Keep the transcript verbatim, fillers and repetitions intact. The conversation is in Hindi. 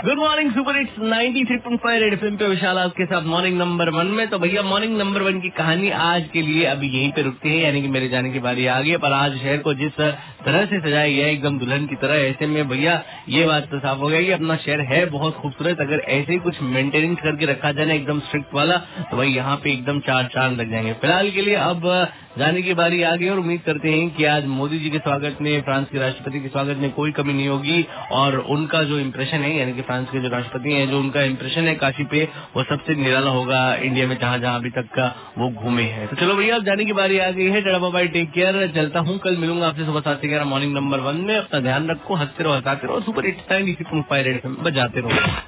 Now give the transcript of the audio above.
Good morning super hits ninety three point five red FM पे विशाल आपके साथ मॉर्निंग नंबर वन में। तो भैया मॉर्निंग नंबर वन की कहानी आज के लिए अभी यहीं पे रुकती है, यानी कि मेरे जाने की बारी आ गई। पर आज शहर को जिस तरह से सजाया गया है एकदम दुल्हन की तरह, ऐसे में भैया ये बात तो साफ हो गई कि अपना शहर है बहुत खूबसूरत। अगर ऐसे ही कुछ मेंटेनेंस करके रखा जाए ना एकदम स्ट्रिक्ट वाला, तो भाई यहाँ पे एकदम चार चांद लग जाएंगे। फिलहाल के लिए अब जाने की बारी आ गई और उम्मीद करते हैं कि आज मोदी जी के स्वागत में, फ्रांस के राष्ट्रपति के स्वागत में कोई कमी नहीं होगी और उनका जो इम्प्रेशन है, यानी कि फ्रांस के जो राष्ट्रपति हैं, जो उनका इम्प्रेशन है काशी पे, वो सबसे निराला होगा इंडिया में जहां जहां अभी तक का वो घूमे हैं। तो चलो भैया अब जाने की बारी आ गई है। Tata bye bye, take care, चलता हूँ। कल मिलूंगा आपसे सुबह सात से ग्यारह मॉर्निंग नंबर वन में। अपना ध्यान रखो, हंसते रहो, हंसाते रहो, super hits ninety three point five red FM बजाते रहो।